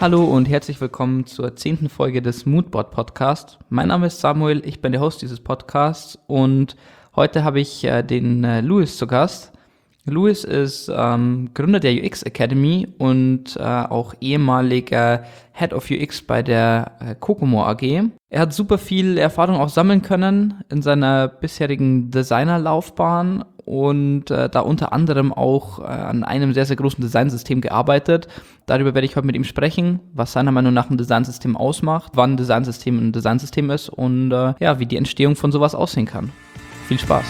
Hallo und herzlich willkommen zur 10. Folge des Moodboard Podcast. Mein Name ist Samuel, ich bin der Host dieses Podcasts und heute habe ich den Louis zu Gast. Louis ist Gründer der UX Academy und auch ehemaliger Head of UX bei der Kokomo AG. Er hat super viel Erfahrung auch sammeln können in seiner bisherigen Designerlaufbahn und da unter anderem auch an einem sehr, sehr großen Designsystem gearbeitet. Darüber werde ich heute mit ihm sprechen, was seiner Meinung nach ein Designsystem ausmacht, wann ein Designsystem ist und ja, wie die Entstehung von sowas aussehen kann. Viel Spaß!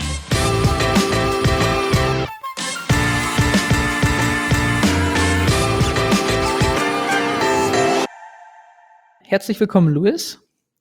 Herzlich willkommen, Louis.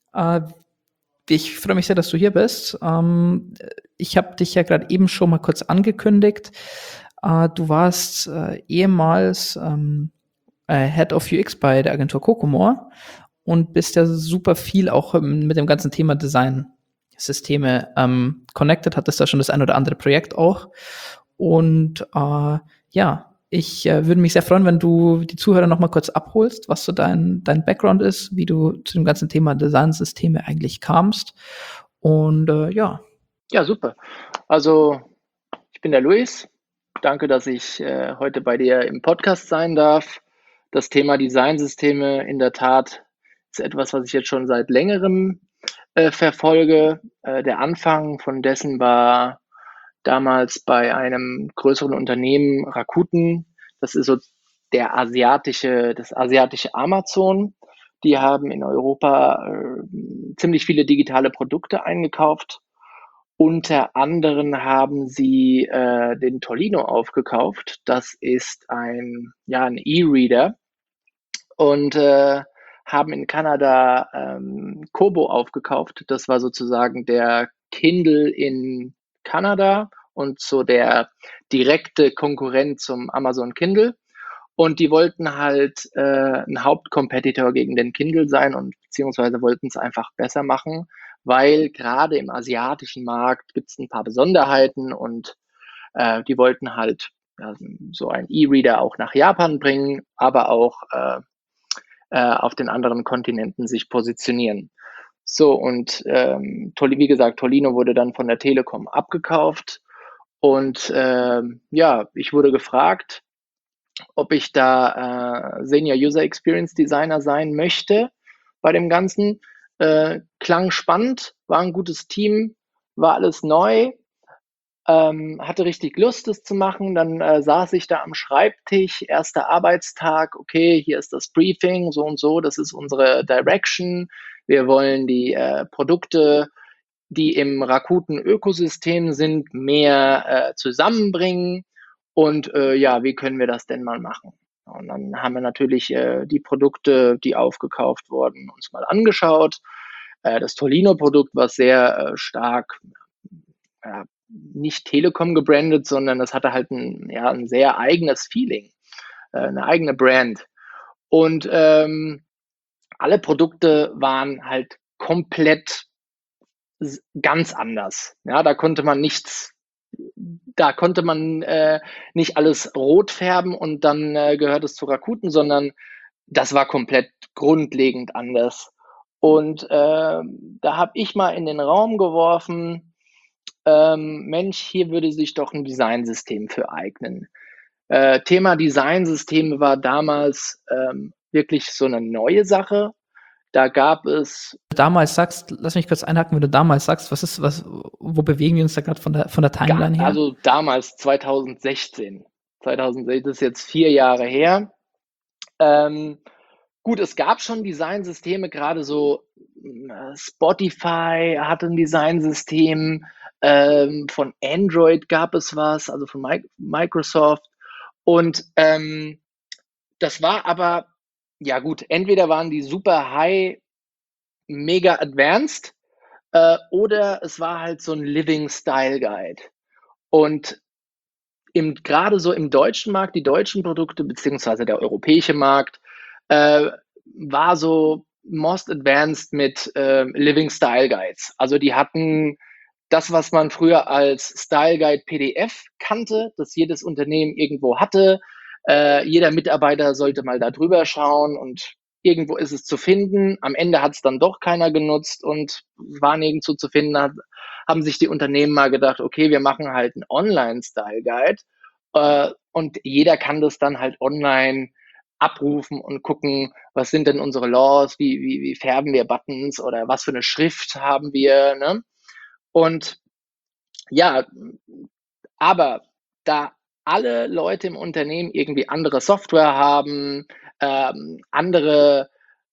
Ich freue mich sehr, dass du hier bist. Ich habe dich ja gerade eben schon mal kurz angekündigt. Du warst ehemals Head of UX bei der Agentur Kokomo und bist ja super viel auch mit dem ganzen Thema Design-Systeme connected, hattest da schon das ein oder andere Projekt auch. Und ja, ich würde mich sehr freuen, wenn du die Zuhörer noch mal kurz abholst, was so dein Background ist, wie du zu dem ganzen Thema Designsysteme eigentlich kamst. Und ja. Ja, super. Also, ich bin der Luis. Danke, dass ich heute bei dir im Podcast sein darf. Das Thema Designsysteme in der Tat ist etwas, was ich jetzt schon seit längerem verfolge. Der Anfang von dessen war damals bei einem größeren Unternehmen, Rakuten. Das ist so das asiatische Amazon. Die haben in Europa ziemlich viele digitale Produkte eingekauft. Unter anderem haben sie den Tolino aufgekauft. Das ist ein E-Reader und haben in Kanada Kobo aufgekauft. Das war sozusagen der Kindle in Kanada und so der direkte Konkurrent zum Amazon Kindle. Und die wollten halt ein Hauptcompetitor gegen den Kindle sein und beziehungsweise wollten es einfach besser machen, weil gerade im asiatischen Markt gibt es ein paar Besonderheiten und die wollten halt so ein E-Reader auch nach Japan bringen, aber auch auf den anderen Kontinenten sich positionieren. So, und wie gesagt, Tolino wurde dann von der Telekom abgekauft und ich wurde gefragt, ob ich da Senior User Experience Designer sein möchte bei dem Ganzen. Klang spannend, war ein gutes Team, war alles neu, hatte richtig Lust, das zu machen. Dann saß ich da am Schreibtisch, erster Arbeitstag, okay, hier ist das Briefing, so und so, das ist unsere Direction. Wir wollen die Produkte, die im Rakuten-Ökosystem sind, mehr zusammenbringen. Und wie können wir das denn mal machen? Und dann haben wir natürlich die Produkte, die aufgekauft wurden, uns mal angeschaut. Das Tolino-Produkt war sehr stark nicht Telekom gebrandet, sondern das hatte halt ein sehr eigenes Feeling, eine eigene Brand. Und alle Produkte waren halt komplett ganz anders. Ja, da konnte man nicht alles rot färben und dann gehört es zu Rakuten, sondern das war komplett grundlegend anders. Und da habe ich mal in den Raum geworfen, Mensch, hier würde sich doch ein Designsystem für eignen. Thema Designsysteme war damals wirklich so eine neue Sache. Da gab es Damals sagst, lass mich kurz einhaken, wenn du damals sagst, wo bewegen wir uns da gerade von der Timeline her? Also damals 2016. 2016 das ist jetzt 4 Jahre her. Gut, es gab schon Designsysteme, gerade so Spotify hatte ein Designsystem, von Android gab es was, also von Microsoft. Und das war aber, ja gut, entweder waren die super high, mega advanced, oder es war halt so ein Living Style Guide. Und gerade so im deutschen Markt, die deutschen Produkte, beziehungsweise der europäische Markt, war so most advanced mit Living Style Guides. Also die hatten das, was man früher als Style Guide PDF kannte, das jedes Unternehmen irgendwo hatte. Jeder Mitarbeiter sollte mal da drüber schauen und irgendwo ist es zu finden. Am Ende hat es dann doch keiner genutzt und war nirgendwo zu finden. Haben sich die Unternehmen mal gedacht, okay, wir machen halt einen Online-Style-Guide und jeder kann das dann halt online abrufen und gucken, was sind denn unsere Laws, wie färben wir Buttons oder was für eine Schrift haben wir. Ne? Und ja, aber da alle Leute im Unternehmen irgendwie andere Software haben, andere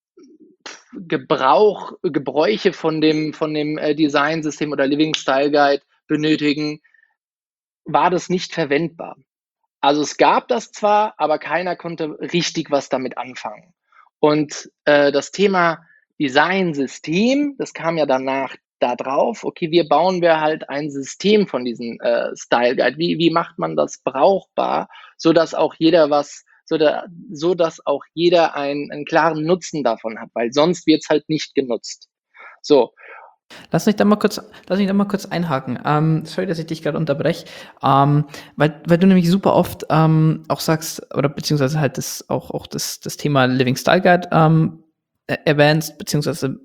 Gebräuche von dem Design-System oder Living Style Guide benötigen, war das nicht verwendbar. Also es gab das zwar, aber keiner konnte richtig was damit anfangen. Und das Thema Design-System, das kam ja danach da drauf, okay, wir halt ein System von diesem Style Guide. Wie macht man das brauchbar, sodass auch jeder sodass auch jeder einen klaren Nutzen davon hat, weil sonst wird es halt nicht genutzt. So, Lass mich da mal kurz einhaken. Sorry, dass ich dich gerade unterbreche, weil du nämlich super oft auch sagst, oder beziehungsweise halt das Thema Living Style Guide erwähnst, beziehungsweise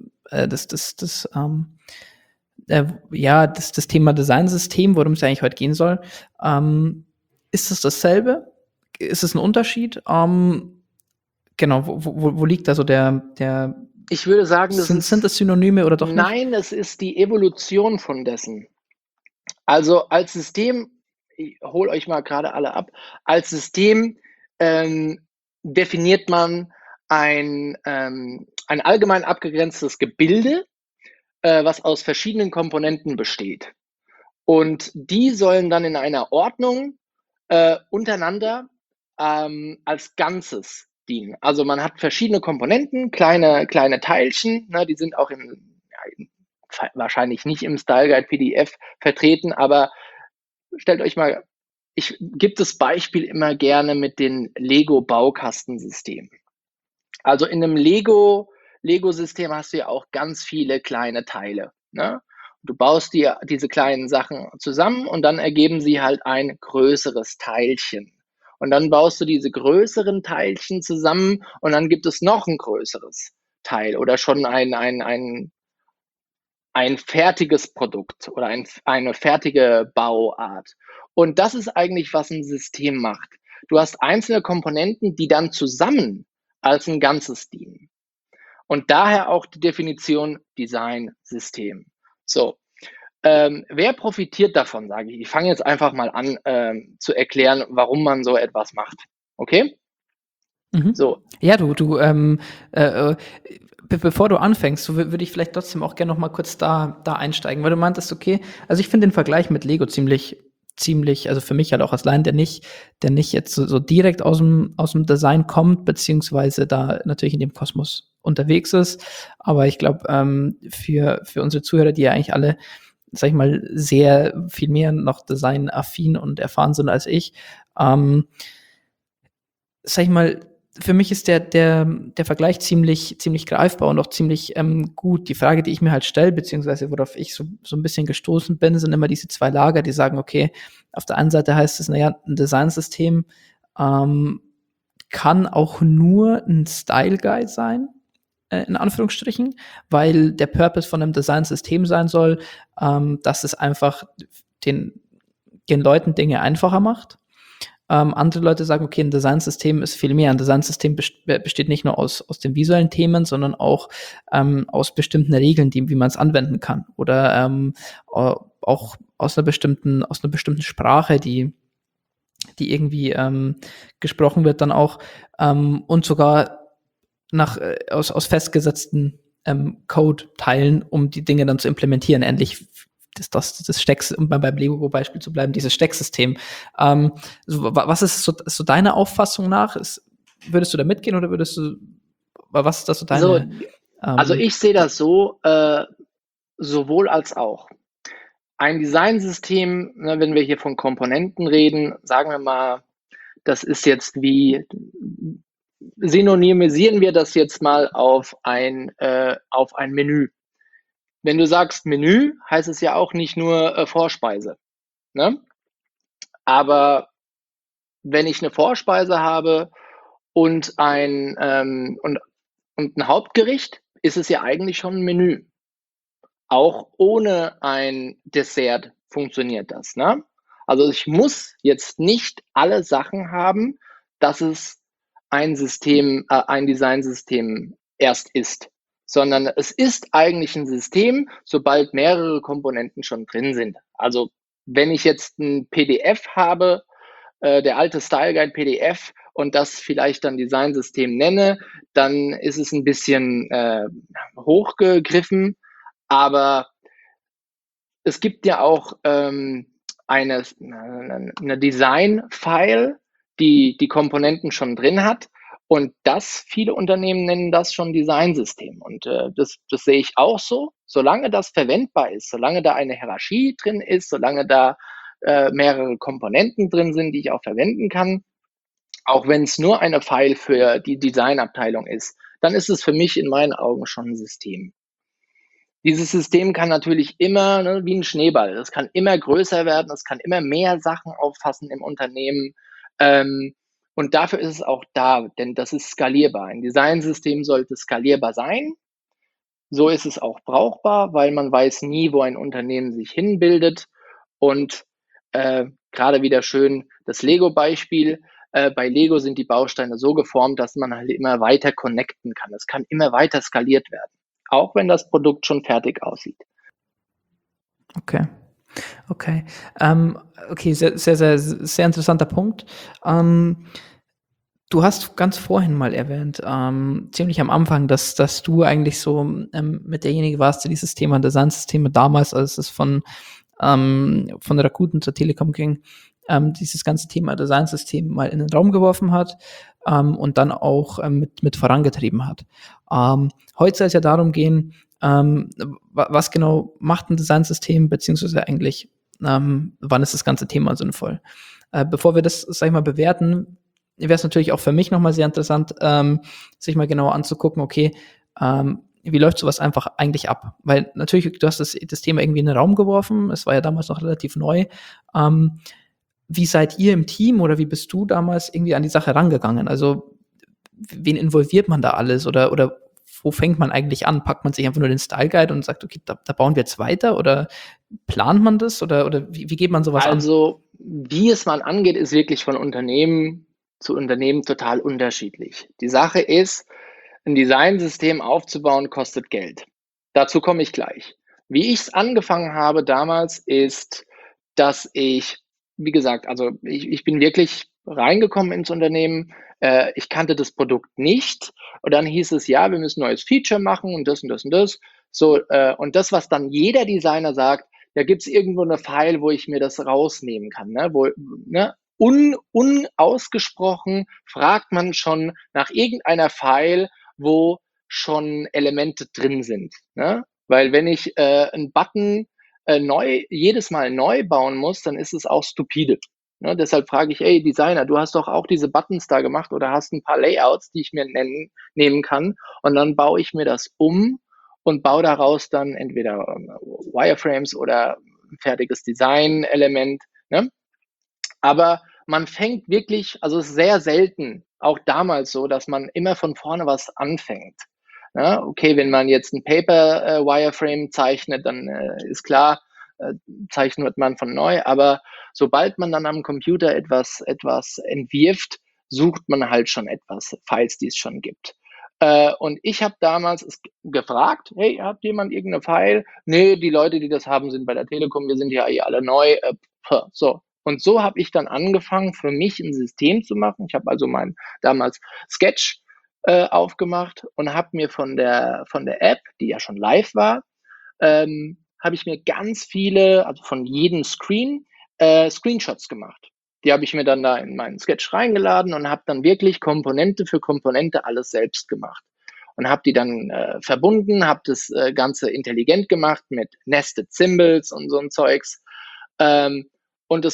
das Thema Designsystem, worum es ja eigentlich heute gehen soll. Ist es dasselbe? Ist es ein Unterschied? Genau, wo liegt da so der ich würde sagen, sind das Synonyme oder doch nicht? nein, es ist die Evolution von dessen. Also als System, ich hole euch mal gerade alle ab, als System definiert man ein allgemein abgegrenztes Gebilde, was aus verschiedenen Komponenten besteht. Und die sollen dann in einer Ordnung untereinander als Ganzes dienen. Also man hat verschiedene Komponenten, kleine Teilchen, ne, die sind auch wahrscheinlich nicht im Style Guide PDF vertreten, aber stellt euch mal, ich gebe das Beispiel immer gerne mit den Lego-Baukastensystemen. Also in einem Lego-System hast du ja auch ganz viele kleine Teile. Ne? Du baust dir diese kleinen Sachen zusammen und dann ergeben sie halt ein größeres Teilchen. Und dann baust du diese größeren Teilchen zusammen und dann gibt es noch ein größeres Teil oder schon ein fertiges Produkt oder eine fertige Bauart. Und das ist eigentlich, was ein System macht. Du hast einzelne Komponenten, die dann zusammen als ein Ganzes dienen. Und daher auch die Definition Design-System. So, wer profitiert davon, sage ich. Ich fange jetzt einfach mal an zu erklären, warum man so etwas macht. Okay? Mhm. So, Ja, bevor du anfängst, so würde ich vielleicht trotzdem auch gerne noch mal kurz da einsteigen, weil du meintest, okay, also ich finde den Vergleich mit Lego ziemlich, also für mich halt auch als Laien, der nicht jetzt so direkt aus dem Design kommt, beziehungsweise da natürlich in dem Kosmos unterwegs ist. Aber ich glaube, für unsere Zuhörer, die ja eigentlich alle, sag ich mal, sehr viel mehr noch designaffin und erfahren sind als ich, sag ich mal, für mich ist der Vergleich ziemlich greifbar und auch ziemlich gut. Die Frage, die ich mir halt stelle, beziehungsweise worauf ich so ein bisschen gestoßen bin, sind immer diese zwei Lager, die sagen, okay, auf der einen Seite heißt es, naja, ein Designsystem kann auch nur ein Style Guide sein, in Anführungsstrichen, weil der Purpose von einem Designsystem sein soll, dass es einfach den Leuten Dinge einfacher macht. Andere Leute sagen, okay, ein Designsystem ist viel mehr. Ein Designsystem besteht nicht nur aus den visuellen Themen, sondern auch aus bestimmten Regeln, wie man es anwenden kann. Oder auch aus einer bestimmten Sprache, die irgendwie gesprochen wird dann auch und sogar aus festgesetzten Code-Teilen, um die Dinge dann zu implementieren. Endlich das Stecks, um beim Lego-Beispiel zu bleiben, dieses Stecksystem. Was ist so deine Auffassung nach? Würdest du da mitgehen oder was ist das so so deine? also ich sehe das so, sowohl als auch. Ein Designsystem, ne, wenn wir hier von Komponenten reden, sagen wir mal, das ist jetzt wie, synonymisieren wir das jetzt mal auf ein Menü. Wenn du sagst Menü, heißt es ja auch nicht nur Vorspeise. Ne? Aber wenn ich eine Vorspeise habe und und ein Hauptgericht, ist es ja eigentlich schon ein Menü. Auch ohne ein Dessert funktioniert das, ne? Also, ich muss jetzt nicht alle Sachen haben, dass es ein Designsystem erst ist, sondern es ist eigentlich ein System, sobald mehrere Komponenten schon drin sind. Also, wenn ich jetzt ein PDF habe, der alte Style Guide PDF und das vielleicht dann Designsystem nenne, dann ist es ein bisschen, hochgegriffen, aber es gibt ja auch eine Design-File, die die Komponenten schon drin hat. Und viele Unternehmen nennen das schon Designsystem. Und das sehe ich auch so. Solange das verwendbar ist, solange da eine Hierarchie drin ist, solange da mehrere Komponenten drin sind, die ich auch verwenden kann, auch wenn es nur eine File für die Designabteilung ist, dann ist es für mich in meinen Augen schon ein System. Dieses System kann natürlich immer, ne, wie ein Schneeball, es kann immer größer werden, es kann immer mehr Sachen auffassen im Unternehmen. Ähm, und dafür ist es auch da, denn das ist skalierbar. Ein Designsystem sollte skalierbar sein. So ist es auch brauchbar, weil man weiß nie, wo ein Unternehmen sich hinbildet. Und gerade wieder schön das Lego-Beispiel. Bei Lego sind die Bausteine so geformt, dass man halt immer weiter connecten kann. Es kann immer weiter skaliert werden, auch wenn das Produkt schon fertig aussieht. Okay. Okay. Okay, sehr, sehr, sehr, sehr interessanter Punkt. Du hast ganz vorhin mal erwähnt, ziemlich am Anfang, dass du eigentlich so mit derjenige warst, der dieses Thema Designsysteme damals, als es von Rakuten zur Telekom ging, dieses ganze Thema Designsystem mal in den Raum geworfen hat und dann auch mit vorangetrieben hat. Heute soll es ja darum gehen, was genau macht ein Designsystem, beziehungsweise eigentlich, wann ist das ganze Thema sinnvoll? Bevor wir das, sag ich mal, bewerten, wäre es natürlich auch für mich nochmal sehr interessant, sich mal genauer anzugucken, okay, wie läuft sowas einfach eigentlich ab? Weil natürlich, du hast das Thema irgendwie in den Raum geworfen, es war ja damals noch relativ neu. Wie seid ihr im Team oder wie bist du damals irgendwie an die Sache rangegangen? Also, wen involviert man da alles oder wo fängt man eigentlich an? Packt man sich einfach nur den Style Guide und sagt, okay, da bauen wir jetzt weiter oder plant man das oder wie geht man sowas an? Also, wie es man angeht, ist wirklich von Unternehmen zu Unternehmen total unterschiedlich. Die Sache ist, ein Designsystem aufzubauen, kostet Geld. Dazu komme ich gleich. Wie ich es angefangen habe damals, ist, dass wie gesagt, also ich bin wirklich reingekommen ins Unternehmen. Ich kannte das Produkt nicht. Und dann hieß es, ja, wir müssen ein neues Feature machen und das und das und das. So, und das, was dann jeder Designer sagt, da gibt es irgendwo eine File, wo ich mir das rausnehmen kann, ne? Ne? Unausgesprochen fragt man schon nach irgendeiner File, wo schon Elemente drin sind. Ne? Weil wenn ich einen Button jedes Mal neu bauen muss, dann ist es auch stupide. Ne? Deshalb frage ich, ey Designer, du hast doch auch diese Buttons da gemacht oder hast ein paar Layouts, die ich mir nehmen kann und dann baue ich mir das um und baue daraus dann entweder Wireframes oder ein fertiges Design-Element. Ne? Aber man fängt wirklich, also es ist sehr selten, auch damals so, dass man immer von vorne was anfängt. Ja, okay, wenn man jetzt ein Paper Wireframe zeichnet, dann ist klar, äh, zeichnet man von neu. Aber sobald man dann am Computer etwas entwirft, sucht man halt schon etwas, Files, die es schon gibt. Und ich habe damals gefragt, hey, hat jemand irgendeine File? Nee, die Leute, die das haben, sind bei der Telekom, wir sind ja eh alle neu. So, und so habe ich dann angefangen, für mich ein System zu machen. Ich habe also mein damals Sketch aufgemacht und habe mir von der App, die ja schon live war, habe ich mir ganz viele, also von jedem Screenshots gemacht. Die habe ich mir dann da in meinen Sketch reingeladen und habe dann wirklich Komponente für Komponente alles selbst gemacht. Und habe die dann verbunden, habe das Ganze intelligent gemacht mit Nested Symbols und so ein Zeugs. Und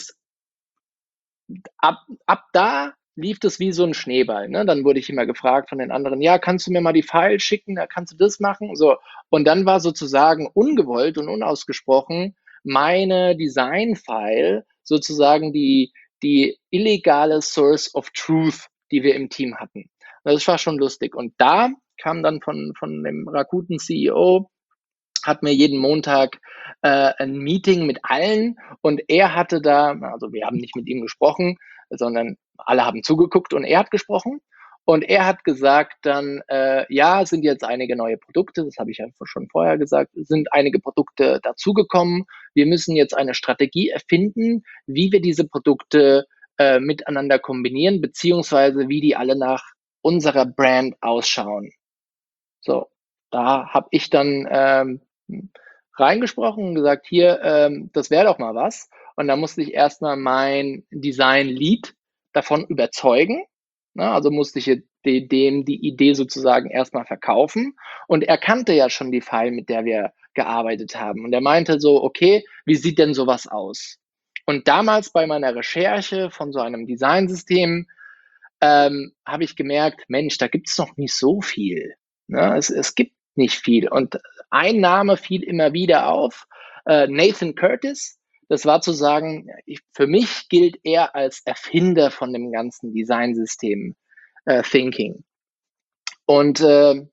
ab da lief das wie so ein Schneeball. Ne? Dann wurde ich immer gefragt von den anderen, ja, kannst du mir mal die Files schicken, da kannst du das machen. So. Und dann war sozusagen ungewollt und unausgesprochen meine Design-File sozusagen die illegale Source of Truth, die wir im Team hatten. Das war schon lustig. Und da kam dann von dem Rakuten CEO, hat mir jeden Montag ein Meeting mit allen, und er hatte da, also wir haben nicht mit ihm gesprochen, sondern alle haben zugeguckt und er hat gesprochen. Und er hat gesagt dann, ja, sind jetzt einige neue Produkte, das habe ich ja schon vorher gesagt, sind einige Produkte dazugekommen. Wir müssen jetzt eine Strategie erfinden, wie wir diese Produkte miteinander kombinieren, beziehungsweise wie die alle nach unserer Brand ausschauen. So, da habe ich dann reingesprochen und gesagt, hier, das wäre doch mal was. Und da musste ich erstmal mein Design-Lead davon überzeugen. Ne? Also musste ich dem die Idee sozusagen erstmal verkaufen. Und er kannte ja schon die File, mit der wir gearbeitet haben. Und er meinte so, okay, wie sieht denn sowas aus? Und damals bei meiner Recherche von so einem Designsystem habe ich gemerkt, Mensch, da gibt es noch nicht so viel. Ne? Es gibt nicht viel. Und ein Name fiel immer wieder auf, Nathan Curtis. Das war zu sagen, für mich gilt er als Erfinder von dem ganzen Designsystem Thinking. Und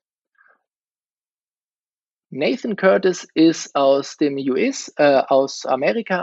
Nathan Curtis ist aus dem US, aus Amerika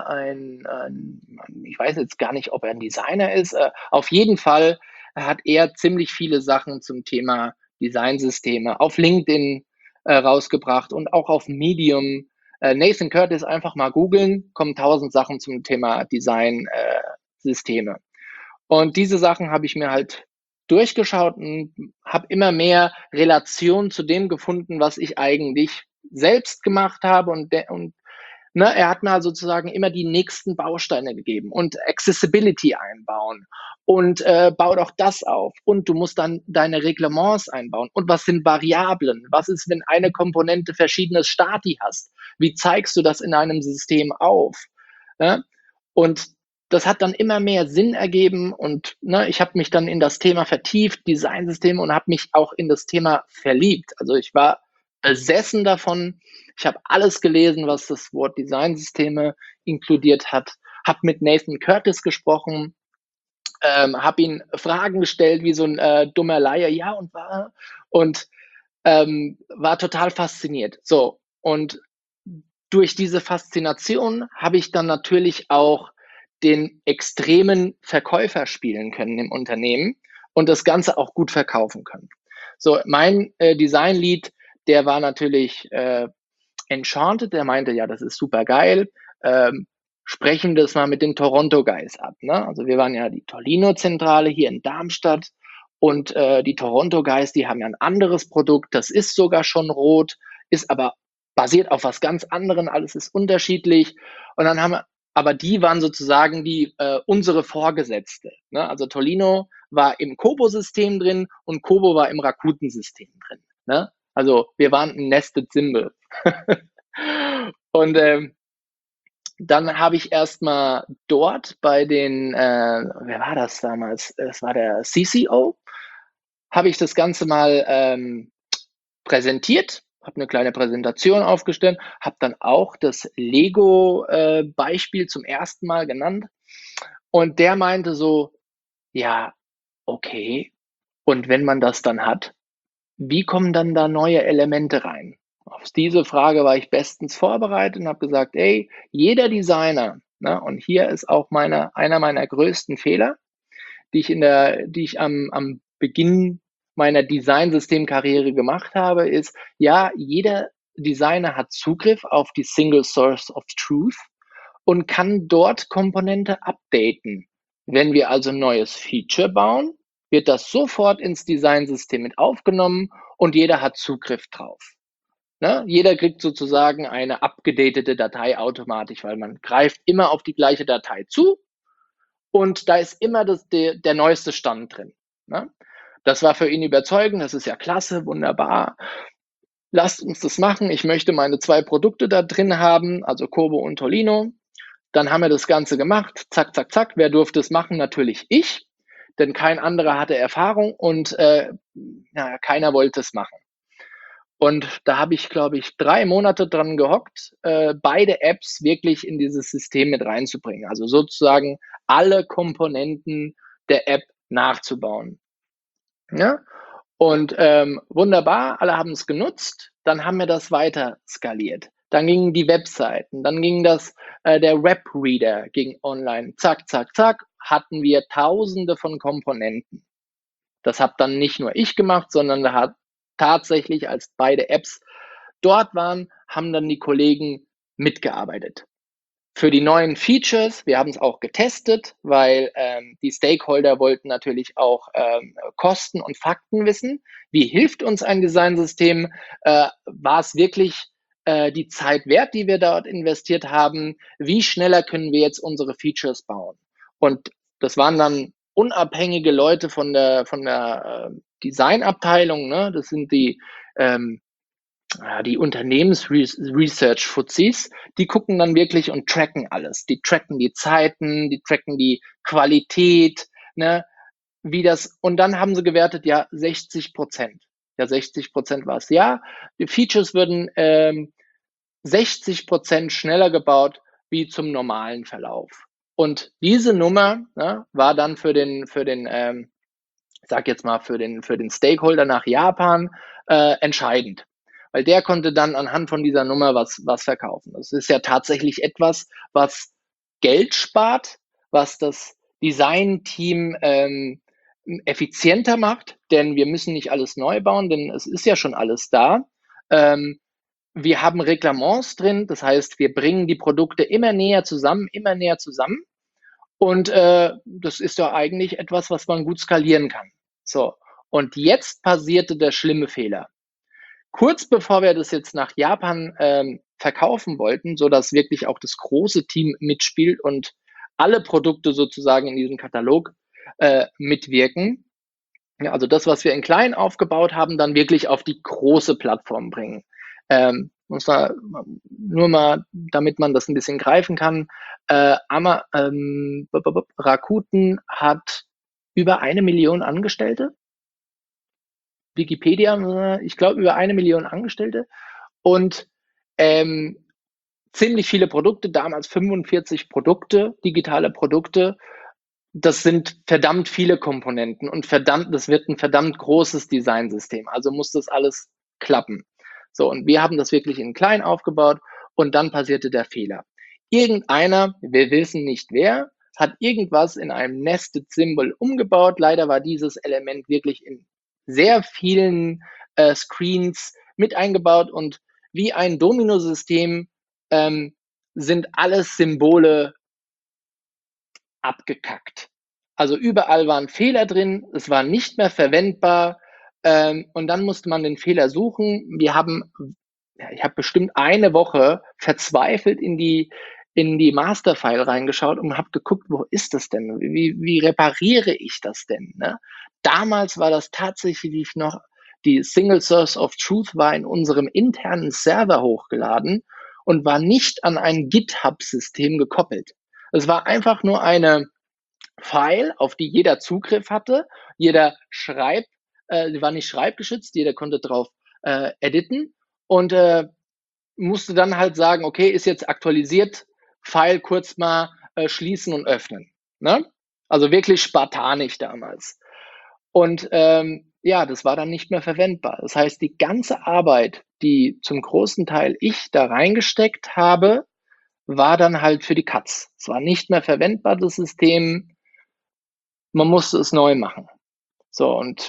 ich weiß jetzt gar nicht, ob er ein Designer ist. Auf jeden Fall hat er ziemlich viele Sachen zum Thema Designsysteme auf LinkedIn rausgebracht und auch auf Medium. Nathan Curtis einfach mal googeln, kommen 1000 Sachen zum Thema Designsysteme. Und diese Sachen habe ich mir halt durchgeschaut und habe immer mehr Relation zu dem gefunden, was ich eigentlich selbst gemacht habe. Und er hat mir sozusagen immer die nächsten Bausteine gegeben und Accessibility einbauen und bau doch das auf und du musst dann deine Reglements einbauen und was sind Variablen, was ist, wenn eine Komponente verschiedenes Stati hast, wie zeigst du das in einem System auf? Ja? Und das hat dann immer mehr Sinn ergeben und ich habe mich dann in das Thema vertieft, Designsysteme, und habe mich auch in das Thema verliebt. Also ich war besessen davon. Ich habe alles gelesen, was das Wort Designsysteme inkludiert hat, habe mit Nathan Curtis gesprochen, habe ihn Fragen gestellt wie so ein dummer Laie, ja und war total fasziniert. So, und durch diese Faszination habe ich dann natürlich auch den extremen Verkäufer spielen können im Unternehmen und das Ganze auch gut verkaufen können. So, mein Design-Lead, der war natürlich enchanted, der meinte, ja, das ist super geil, sprechen wir das mal mit den Toronto Guys ab. Ne? Also wir waren ja die Tolino-Zentrale hier in Darmstadt und die Toronto Guys, die haben ja ein anderes Produkt, das ist sogar schon rot, ist aber basiert auf was ganz anderem, alles ist unterschiedlich. Und dann haben wir, aber die waren sozusagen unsere Vorgesetzte. Ne? Also Tolino war im Kobo-System drin und Kobo war im Rakuten-System drin. Ne? Also wir waren ein Nested Symbol. Und dann habe ich erstmal dort bei wer war das damals? Es war der CCO, habe ich das Ganze mal präsentiert, habe eine kleine Präsentation aufgestellt, habe dann auch das Lego-Beispiel zum ersten Mal genannt. Und der meinte so, ja, okay, und wenn man das dann hat, wie kommen dann da neue Elemente rein? Auf diese Frage war ich bestens vorbereitet und habe gesagt, ey, jeder Designer, ne, und hier ist auch einer meiner größten Fehler, die ich am Beginn meiner Designsystemkarriere gemacht habe, ist, ja, jeder Designer hat Zugriff auf die Single Source of Truth und kann dort Komponente updaten. Wenn wir also ein neues Feature bauen, wird das sofort ins Designsystem mit aufgenommen und jeder hat Zugriff drauf. Ne? Jeder kriegt sozusagen eine abgedatete Datei automatisch, weil man greift immer auf die gleiche Datei zu und da ist immer der neueste Stand drin. Ne? Das war für ihn überzeugend, das ist ja klasse, wunderbar. Lasst uns das machen. Ich möchte meine 2 Produkte da drin haben, also Kobo und Tolino. Dann haben wir das Ganze gemacht, zack, zack, zack. Wer durfte es machen? Natürlich ich, denn kein anderer hatte Erfahrung und keiner wollte es machen. Und da habe ich, glaube ich, 3 Monate dran gehockt, beide Apps wirklich in dieses System mit reinzubringen. Also sozusagen alle Komponenten der App nachzubauen. Ja? Und wunderbar, alle haben es genutzt. Dann haben wir das weiter skaliert. Dann gingen die Webseiten, dann ging der Webreader ging online. Zack, zack, zack, hatten wir Tausende von Komponenten. Das habe dann nicht nur ich gemacht, sondern da hat tatsächlich, als beide Apps dort waren, haben dann die Kollegen mitgearbeitet. Für die neuen Features, wir haben es auch getestet, weil die Stakeholder wollten natürlich auch Kosten und Fakten wissen. Wie hilft uns ein Designsystem? War es wirklich die Zeit wert, die wir dort investiert haben? Wie schneller können wir jetzt unsere Features bauen? Und das waren dann unabhängige Leute von der Designabteilung. Ne? Das sind die Unternehmensresearch-Fuzis, die gucken dann wirklich und tracken alles. Die tracken die Zeiten, die tracken die Qualität, ne, und dann haben sie gewertet, ja, 60%. Ja, 60% war es. Ja, die Features würden 60% schneller gebaut wie zum normalen Verlauf. Und diese Nummer, ne, war dann sag jetzt mal, für den Stakeholder nach Japan entscheidend. Weil der konnte dann anhand von dieser Nummer was verkaufen. Das ist ja tatsächlich etwas, was Geld spart, was das Design-Team effizienter macht, denn wir müssen nicht alles neu bauen, denn es ist ja schon alles da. Wir haben Reglements drin, das heißt, wir bringen die Produkte immer näher zusammen, immer näher zusammen. Und das ist ja eigentlich etwas, was man gut skalieren kann. So, und jetzt passierte der schlimme Fehler. Kurz bevor wir das jetzt nach Japan verkaufen wollten, so dass wirklich auch das große Team mitspielt und alle Produkte sozusagen in diesem Katalog mitwirken. Ja, also das, was wir in klein aufgebaut haben, dann wirklich auf die große Plattform bringen. Muss da nur mal, damit man das ein bisschen greifen kann. Rakuten hat über 1 Million Angestellte. Wikipedia, ich glaube, über 1 Million Angestellte und ähm, ziemlich viele Produkte, damals 45 Produkte, digitale Produkte. Das sind verdammt viele Komponenten und das wird ein verdammt großes Designsystem. Also muss das alles klappen. So, und wir haben das wirklich in klein aufgebaut und dann passierte der Fehler. Irgendeiner, wir wissen nicht wer, hat irgendwas in einem Nested Symbol umgebaut. Leider war dieses Element wirklich in sehr vielen Screens mit eingebaut und wie ein Dominosystem sind alles Symbole abgekackt. Also überall waren Fehler drin, es war nicht mehr verwendbar und dann musste man den Fehler suchen. Ich habe bestimmt eine Woche verzweifelt in die Masterfile reingeschaut und habe geguckt, wo ist das denn? Wie repariere ich das denn? Ne? Damals war das tatsächlich noch, die Single Source of Truth war in unserem internen Server hochgeladen und war nicht an ein GitHub-System gekoppelt. Es war einfach nur eine File, auf die jeder Zugriff hatte. Jeder die war nicht schreibgeschützt, jeder konnte drauf editen und musste dann halt sagen, okay, ist jetzt aktualisiert, File kurz mal schließen und öffnen. Ne? Also wirklich spartanisch damals. Und ja, das war dann nicht mehr verwendbar. Das heißt, die ganze Arbeit, die zum großen Teil ich da reingesteckt habe, war dann halt für die Katz. Es war nicht mehr verwendbar, das System. Man musste es neu machen. So, und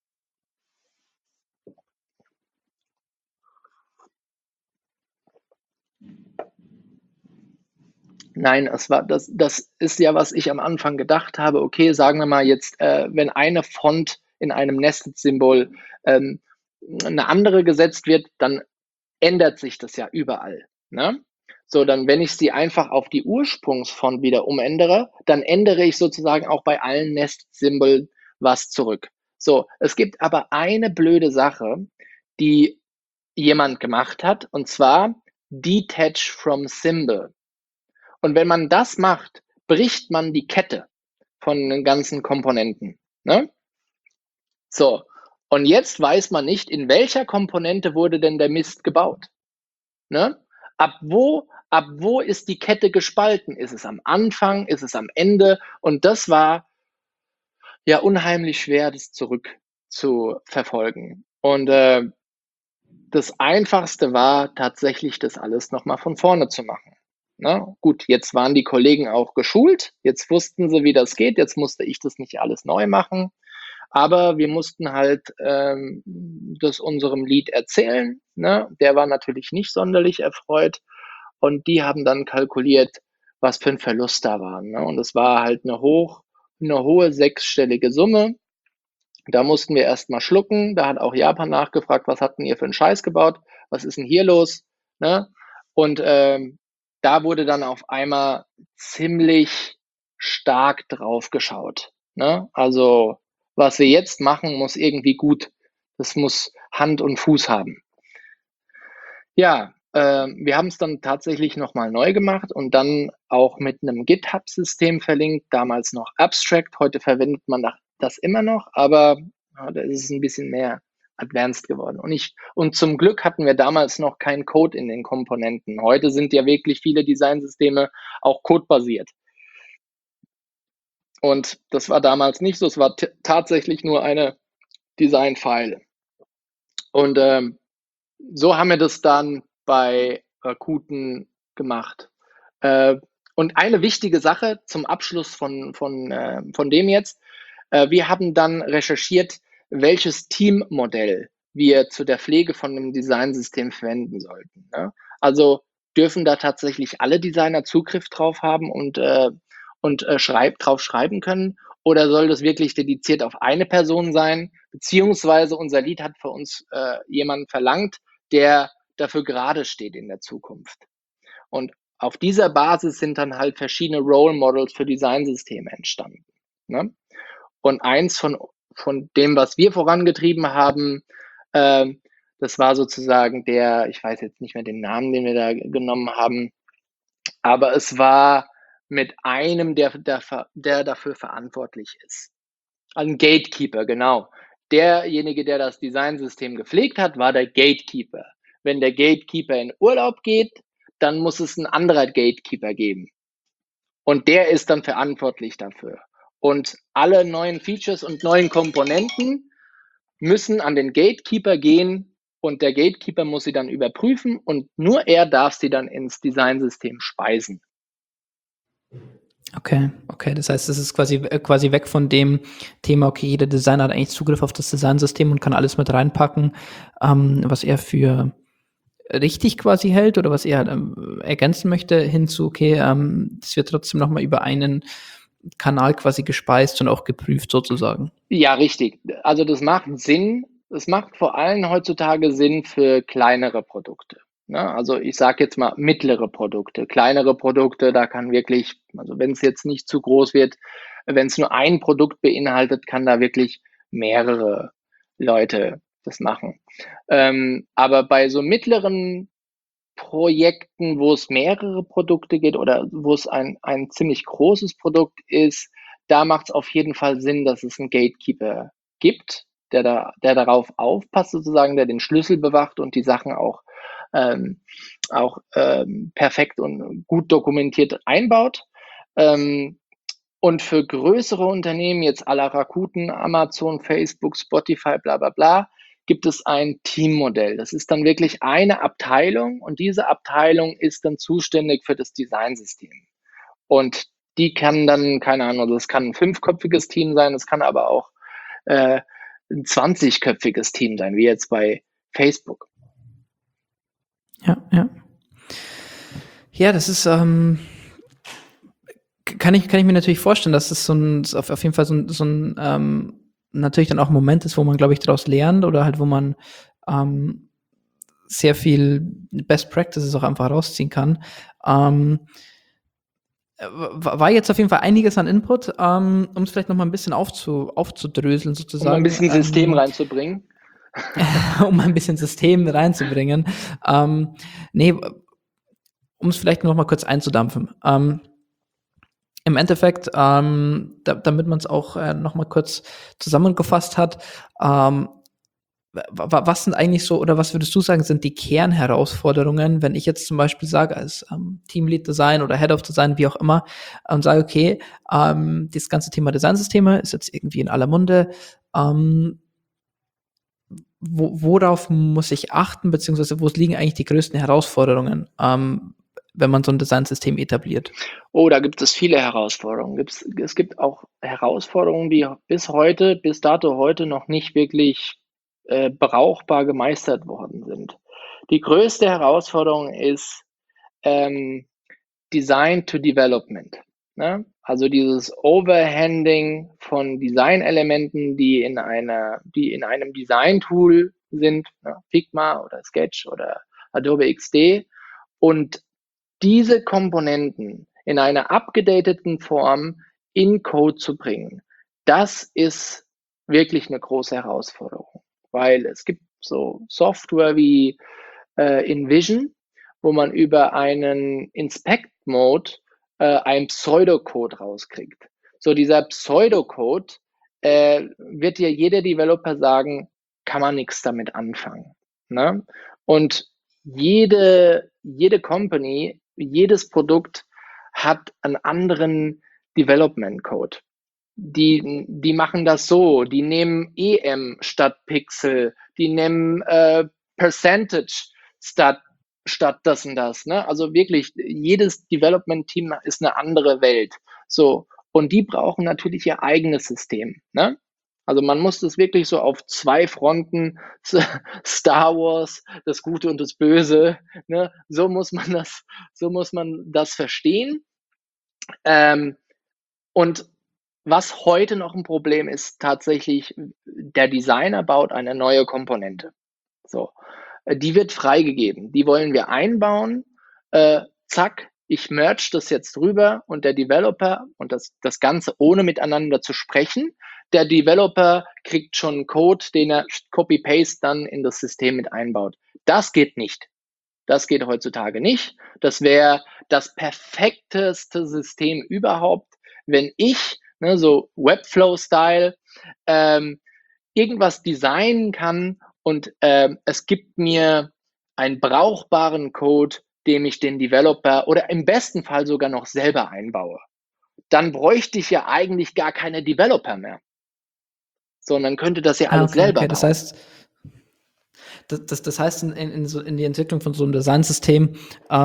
nein, das ist ja, was ich am Anfang gedacht habe. Okay, sagen wir mal jetzt, wenn eine Font in einem Nested-Symbol eine andere gesetzt wird, dann ändert sich das ja überall. Ne? So, dann, wenn ich sie einfach auf die Ursprungsfont wieder umändere, dann ändere ich sozusagen auch bei allen Nest-Symbolen was zurück. So, es gibt aber eine blöde Sache, die jemand gemacht hat, und zwar Detach from Symbol. Und wenn man das macht, bricht man die Kette von den ganzen Komponenten. Ne? So, Und jetzt weiß man nicht, in welcher Komponente wurde denn der Mist gebaut. Ne? Ab wo ist die Kette gespalten? Ist es am Anfang? Ist es am Ende? Und das war ja unheimlich schwer, das zurückzuverfolgen. Und das Einfachste war tatsächlich, das alles nochmal von vorne zu machen. Ne? Gut, jetzt waren die Kollegen auch geschult, jetzt wussten sie, wie das geht, jetzt musste ich das nicht alles neu machen. Aber wir mussten halt das unserem Lead erzählen. Ne? Der war natürlich nicht sonderlich erfreut. Und die haben dann kalkuliert, was für ein Verlust da war. Ne? Und es war halt eine hohe sechsstellige Summe. Da mussten wir erstmal schlucken. Da hat auch Japan nachgefragt, was hatten ihr für einen Scheiß gebaut? Was ist denn hier los? Ne? Und da wurde dann auf einmal ziemlich stark drauf geschaut. Ne? Also was wir jetzt machen, muss irgendwie gut, das muss Hand und Fuß haben. Ja, wir haben es dann tatsächlich nochmal neu gemacht und dann auch mit einem GitHub-System verlinkt, damals noch Abstract, heute verwendet man das immer noch, aber ja, da ist es ein bisschen mehr advanced geworden. Und zum Glück hatten wir damals noch keinen Code in den Komponenten. Heute sind ja wirklich viele Designsysteme auch codebasiert. Und das war damals nicht so, es war tatsächlich nur eine Design-File. Und so haben wir das dann bei Rakuten gemacht. Und eine wichtige Sache zum Abschluss von dem jetzt, wir haben dann recherchiert, welches Teammodell wir zu der Pflege von einem Designsystem verwenden sollten. Ne? Also dürfen da tatsächlich alle Designer Zugriff drauf haben und drauf schreiben können? Oder soll das wirklich dediziert auf eine Person sein? Beziehungsweise unser Lead hat für uns jemanden verlangt, der dafür gerade steht in der Zukunft. Und auf dieser Basis sind dann halt verschiedene Role Models für Designsysteme entstanden. Ne? Und eins von dem, was wir vorangetrieben haben, das war sozusagen ich weiß jetzt nicht mehr den Namen, den wir da genommen haben, aber es war mit einem, der dafür verantwortlich ist. Ein Gatekeeper, genau. Derjenige, der das Designsystem gepflegt hat, war der Gatekeeper. Wenn der Gatekeeper in Urlaub geht, dann muss es ein anderer Gatekeeper geben. Und der ist dann verantwortlich dafür. Und alle neuen Features und neuen Komponenten müssen an den Gatekeeper gehen und der Gatekeeper muss sie dann überprüfen und nur er darf sie dann ins Designsystem speisen. Okay. Das heißt, es ist quasi weg von dem Thema, okay, jeder Designer hat eigentlich Zugriff auf das Designsystem und kann alles mit reinpacken, was er für richtig quasi hält oder was er ergänzen möchte, hinzu, okay, das wird trotzdem nochmal über einen Kanal quasi gespeist und auch geprüft sozusagen. Ja, richtig. Also das macht Sinn. Es macht vor allem heutzutage Sinn für kleinere Produkte. Ne? Also ich sage jetzt mal mittlere Produkte. Kleinere Produkte, da kann wirklich, also wenn es jetzt nicht zu groß wird, wenn es nur ein Produkt beinhaltet, kann da wirklich mehrere Leute das machen. Aber bei so mittleren Projekten, wo es mehrere Produkte gibt oder wo es ein ziemlich großes Produkt ist, da macht es auf jeden Fall Sinn, dass es einen Gatekeeper gibt, der darauf aufpasst sozusagen, der den Schlüssel bewacht und die Sachen auch perfekt und gut dokumentiert einbaut. Und für größere Unternehmen, jetzt à la Rakuten, Amazon, Facebook, Spotify, bla bla bla, gibt es ein Teammodell. Das ist dann wirklich eine Abteilung und diese Abteilung ist dann zuständig für das Designsystem. Und die kann dann, keine Ahnung, das kann ein 5-köpfiges Team sein, es kann aber auch ein 20-köpfiges Team sein, wie jetzt bei Facebook. Ja. Ja, das ist, kann ich mir natürlich vorstellen, dass es auf jeden Fall so ein natürlich dann auch ein Moment ist, wo man, glaube ich, daraus lernt oder halt, wo man sehr viel Best Practices auch einfach rausziehen kann. War jetzt auf jeden Fall einiges an Input, um es vielleicht noch mal ein bisschen aufzudröseln sozusagen. Um ein bisschen System reinzubringen. Um ein bisschen System reinzubringen. Nee, um es vielleicht noch mal kurz einzudampfen. Im Endeffekt, damit man es auch noch mal kurz zusammengefasst hat, Was sind eigentlich so, oder was würdest du sagen, sind die Kernherausforderungen, wenn ich jetzt zum Beispiel sage, als Teamlead Design oder Head of Design, wie auch immer, und sage, okay, das ganze Thema Designsysteme ist jetzt irgendwie in aller Munde. Worauf muss ich achten, beziehungsweise wo liegen eigentlich die größten Herausforderungen, wenn man so ein Designsystem etabliert? Oh, da gibt es viele Herausforderungen. Es gibt auch Herausforderungen, die bis dato heute noch nicht wirklich brauchbar gemeistert worden sind. Die größte Herausforderung ist ähm, Design to Development. Ne? Also dieses Overhanding von Designelementen, die in einem Design-Tool sind, ne? Figma oder Sketch oder Adobe XD, und diese Komponenten in einer abgedateten Form in Code zu bringen. Das ist wirklich eine große Herausforderung, weil es gibt so Software wie InVision, wo man über einen Inspect-Mode einen Pseudocode rauskriegt. So dieser Pseudocode wird ja jeder Developer sagen, kann man nichts damit anfangen. Ne? Und jede Company, jedes Produkt hat einen anderen Development Code. Die machen das so, die nehmen EM statt Pixel, die nehmen Percentage statt das und das. Ne? Also wirklich, jedes Development-Team ist eine andere Welt. So, und die brauchen natürlich ihr eigenes System. Ne? Also man muss das wirklich so auf zwei Fronten, Star Wars, das Gute und das Böse, ne? So muss man das verstehen. Und was heute noch ein Problem ist, tatsächlich, der Designer baut eine neue Komponente. So, die wird freigegeben. Die wollen wir einbauen. Zack, ich merge das jetzt rüber, und der Developer, und das Ganze ohne miteinander zu sprechen, der Developer kriegt schon einen Code, den er Copy-Paste dann in das System mit einbaut. Das geht nicht. Das geht heutzutage nicht. Das wäre das perfekteste System überhaupt, wenn ich, ne, so Webflow-Style, irgendwas designen kann und es gibt mir einen brauchbaren Code, dem ich den Developer oder im besten Fall sogar noch selber einbaue. Dann bräuchte ich ja eigentlich gar keine Developer mehr, sondern könnte das ja alles Okay, selber okay. Das bauen. heißt, das heißt, in die Entwicklung von so einem Designsystem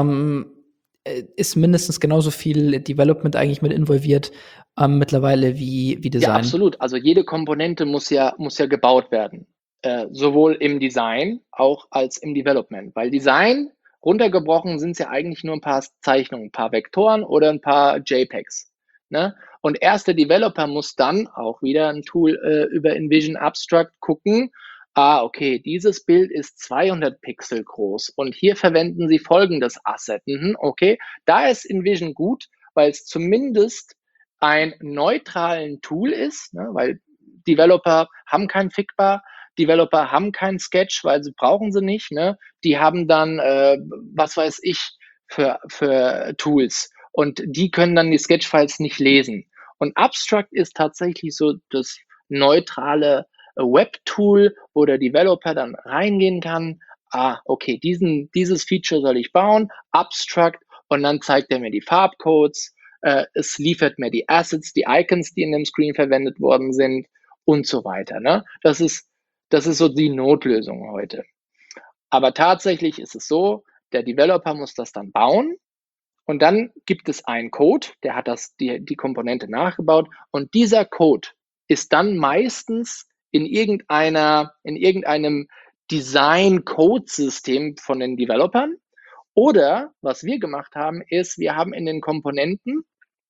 ist mindestens genauso viel Development eigentlich mit involviert mittlerweile wie Ja, Design. absolut. Also jede Komponente muss ja gebaut werden. Sowohl im Design auch als im Development. Weil Design, runtergebrochen, sind es ja eigentlich nur ein paar Zeichnungen, ein paar Vektoren oder ein paar JPEGs. Ne? Und erst der Developer muss dann auch wieder ein Tool über InVision Abstract gucken. Ah, okay, dieses Bild ist 200 Pixel groß und hier verwenden Sie folgendes Asset. Okay, da ist InVision gut, weil es zumindest ein neutralen Tool ist, ne, weil Developer haben kein Figma, Developer haben kein Sketch, weil sie brauchen sie nicht. Ne? Die haben dann, was weiß ich, für Tools. Und die können dann die Sketch-Files nicht lesen. Und Abstract ist tatsächlich so das neutrale Web-Tool, wo der Developer dann reingehen kann. Ah, okay, dieses Feature soll ich bauen, Abstract, und dann zeigt er mir die Farbcodes, es liefert mir die Assets, die Icons, die in dem Screen verwendet worden sind und so weiter. Ne? Das ist so die Notlösung heute. Aber tatsächlich ist es so, der Developer muss das dann bauen, und dann gibt es einen Code, der hat die Komponente nachgebaut, und dieser Code ist dann meistens in irgendeinem Design-Code-System von den Developern. Oder was wir gemacht haben, ist, wir haben in den Komponenten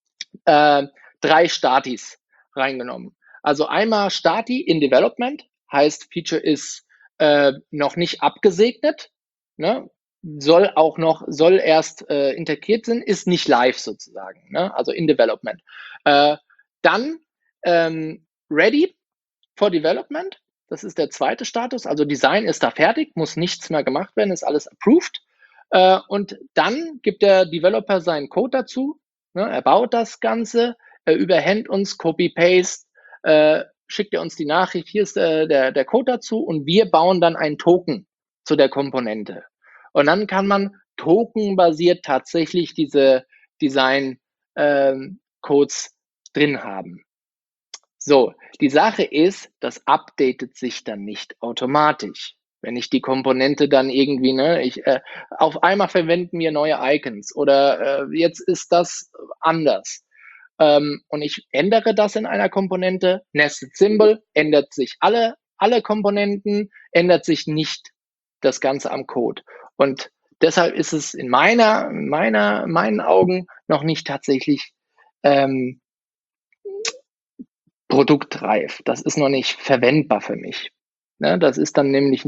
3 Statis reingenommen. Also einmal Stati in Development, heißt Feature ist noch nicht abgesegnet, ne? Soll erst integriert sein, ist nicht live sozusagen, ne? Also in Development. Dann Ready for Development, das ist der zweite Status, also Design ist da fertig, muss nichts mehr gemacht werden, ist alles approved. Und dann gibt der Developer seinen Code dazu, ne? Er baut das Ganze, überhängt uns Copy-Paste schickt er uns die Nachricht, hier ist der Code dazu und wir bauen dann einen Token zu der Komponente. Und dann kann man tokenbasiert tatsächlich diese Design-Codes drin haben. So, die Sache ist, das updatet sich dann nicht automatisch. Wenn ich die Komponente dann irgendwie, auf einmal verwenden wir neue Icons oder jetzt ist das anders. Und ich ändere das in einer Komponente, Nested Symbol, ändert sich alle Komponenten, ändert sich nicht das Ganze am Code. Und deshalb ist es in meinen Augen noch nicht tatsächlich produktreif. Das ist noch nicht verwendbar für mich. Ne, das ist dann nämlich,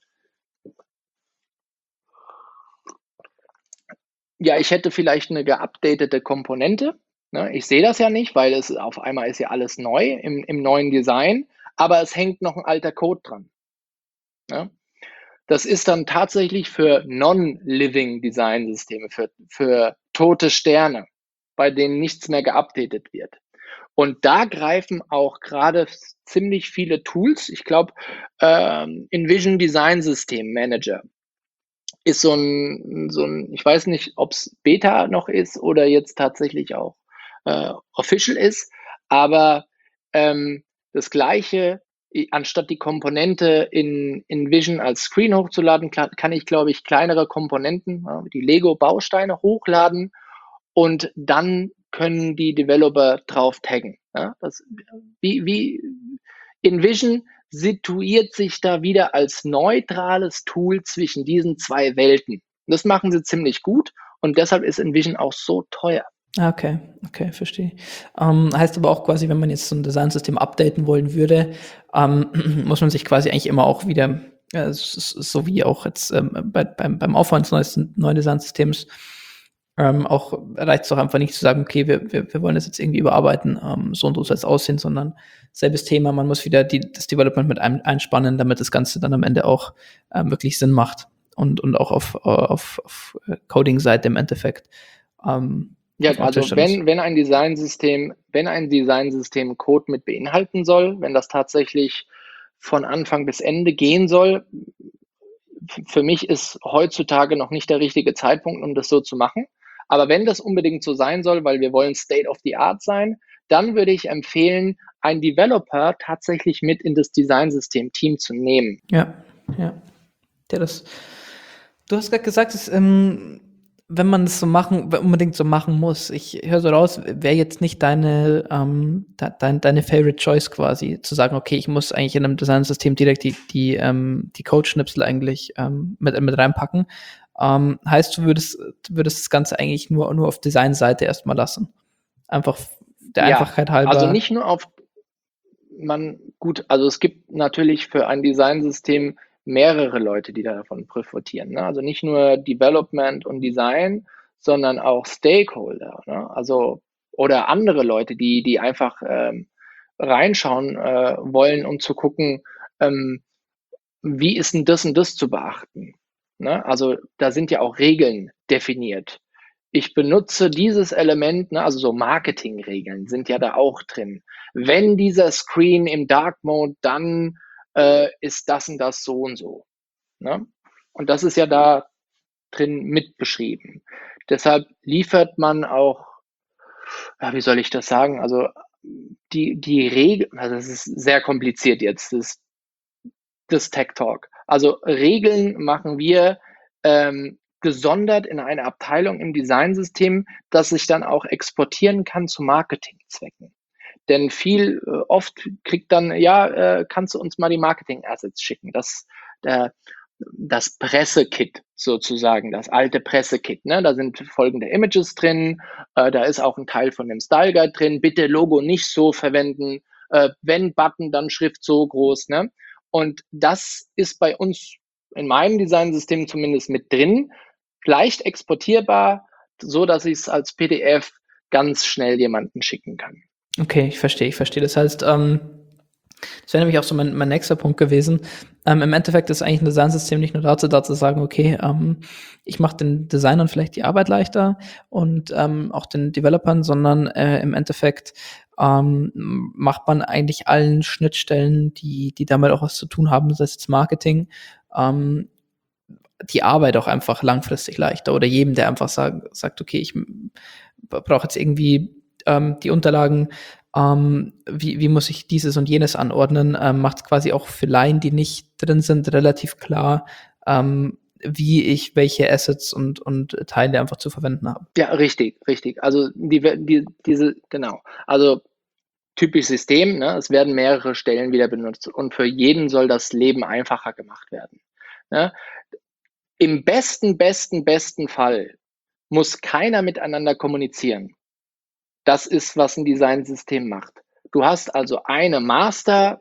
ja, ich hätte vielleicht eine geupdatete Komponente. Ne, ich sehe das ja nicht, weil es auf einmal ist ja alles neu im neuen Design, aber es hängt noch ein alter Code dran. Ne? Das ist dann tatsächlich für Non-Living Design-Systeme, für tote Sterne, bei denen nichts mehr geupdatet wird. Und da greifen auch gerade ziemlich viele Tools. Ich glaube, InVision Design System Manager ist so ein, ich weiß nicht, ob es Beta noch ist oder jetzt tatsächlich auch official ist, aber das Gleiche, anstatt die Komponente in InVision als Screen hochzuladen, kann ich, glaube ich, kleinere Komponenten, die Lego-Bausteine hochladen und dann können die Developer drauf taggen. Ja? Wie InVision situiert sich da wieder als neutrales Tool zwischen diesen zwei Welten. Das machen sie ziemlich gut und deshalb ist InVision auch so teuer. Okay, verstehe. Heißt aber auch quasi, wenn man jetzt so ein Designsystem updaten wollen würde, muss man sich quasi eigentlich immer auch wieder, so wie auch jetzt beim Aufbau eines neuen Designsystems, auch reicht es doch einfach nicht zu sagen, okay, wir wollen das jetzt irgendwie überarbeiten, so und so soll es aussehen, sondern selbes Thema, man muss wieder das Development mit einspannen, damit das Ganze dann am Ende auch wirklich Sinn macht und auch auf Coding-Seite im Endeffekt. Ja, also wenn ein Designsystem Code mit beinhalten soll, wenn das tatsächlich von Anfang bis Ende gehen soll, für mich ist heutzutage noch nicht der richtige Zeitpunkt, um das so zu machen. Aber wenn das unbedingt so sein soll, weil wir wollen State of the Art sein, dann würde ich empfehlen, einen Developer tatsächlich mit in das Designsystem-Team zu nehmen. Ja. Du hast gerade gesagt, dass, wenn man es unbedingt so machen muss, ich höre so raus, wäre jetzt nicht deine Favorite Choice quasi, zu sagen, okay, ich muss eigentlich in einem Designsystem direkt die Code-Schnipsel eigentlich mit reinpacken. Heißt, du würdest das Ganze eigentlich nur auf Designseite erstmal lassen. Einfach der Einfachheit halber. Also nicht nur also es gibt natürlich für ein Designsystem mehrere Leute, die davon profitieren. Ne? Also nicht nur Development und Design, sondern auch Stakeholder. Ne? Also oder andere Leute, die einfach reinschauen wollen, um zu gucken, wie ist denn das und das zu beachten. Ne? Also da sind ja auch Regeln definiert. Ich benutze dieses Element, ne, also so Marketingregeln sind ja da auch drin. Wenn dieser Screen im Dark Mode, dann ist das und das so und so. Ne? Und das ist ja da drin mit beschrieben. Deshalb liefert man auch, ja, wie soll ich das sagen? Also die Regel, also das ist sehr kompliziert jetzt, das Tech Talk. Also Regeln machen wir gesondert in eine Abteilung im Designsystem, das sich dann auch exportieren kann zu Marketingzwecken. Denn oft kriegt dann, kannst du uns mal die Marketing-Assets schicken. Das Pressekit sozusagen, das alte Pressekit. Ne? Da sind folgende Images drin, da ist auch ein Teil von dem Style Guide drin. Bitte Logo nicht so verwenden, wenn Button, dann Schrift so groß. Ne? Und das ist bei uns in meinem Designsystem zumindest mit drin, leicht exportierbar, so dass ich es als PDF ganz schnell jemanden schicken kann. Okay, ich verstehe. Das heißt, Das wäre nämlich auch so mein nächster Punkt gewesen. Im Endeffekt ist eigentlich ein Designsystem nicht nur dazu da zu sagen, okay, ich mache den Designern vielleicht die Arbeit leichter und auch den Developern, sondern im Endeffekt macht man eigentlich allen Schnittstellen, die damit auch was zu tun haben, sei es jetzt Marketing, ähm, die Arbeit auch einfach langfristig leichter oder jedem, der einfach sagt, okay, ich brauche jetzt irgendwie die Unterlagen, wie muss ich dieses und jenes anordnen, macht es quasi auch für Laien, die nicht drin sind, relativ klar, wie ich welche Assets und Teile einfach zu verwenden habe. Ja, richtig, richtig. Also genau. Also typisch System, ne? Es werden mehrere Stellen wieder benutzt und für jeden soll das Leben einfacher gemacht werden. Ne? Im besten Fall muss keiner miteinander kommunizieren. Das ist, was ein Designsystem macht. Du hast also eine Master,